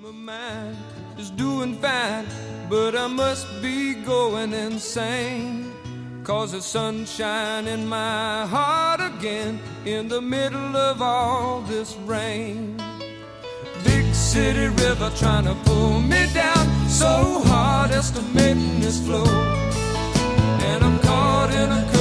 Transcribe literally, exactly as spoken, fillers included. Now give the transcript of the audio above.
My mind is doing fine, but I must be going insane, 'cause the sunshine in my heart again in the middle of all this rain. Big city river trying to pull me down so hard, estimating this flow, and I'm caught in a curve